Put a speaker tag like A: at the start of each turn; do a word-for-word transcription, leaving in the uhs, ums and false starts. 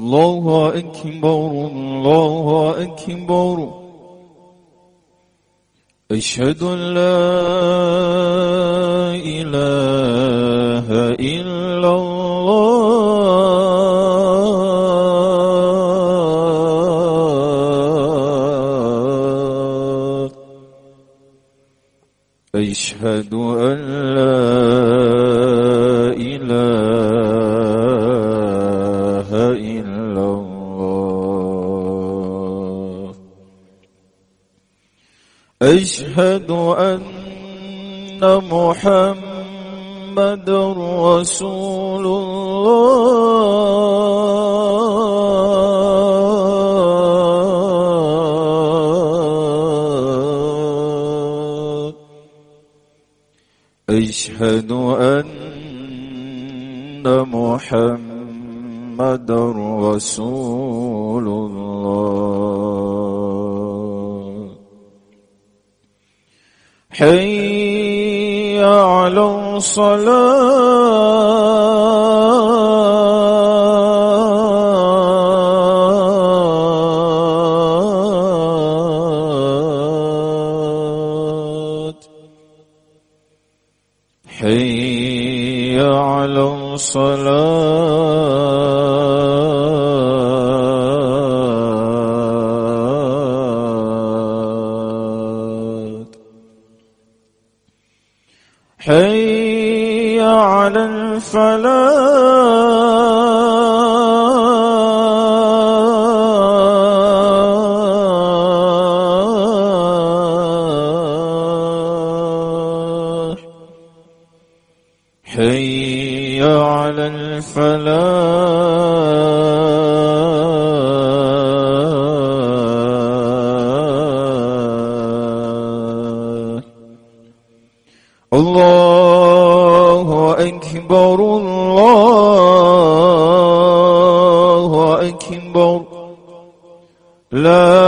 A: الله أكبر الله أكبر أشهد أن لا إله إلا الله أشهد أن لا إله إلا الله أشهد أن محمد رسول الله أشهد أن محمد رسول الله حي على الصلاة حي على الصلاة حي على الفلاح حي على الفلاح الله أكبر الله أكبر لا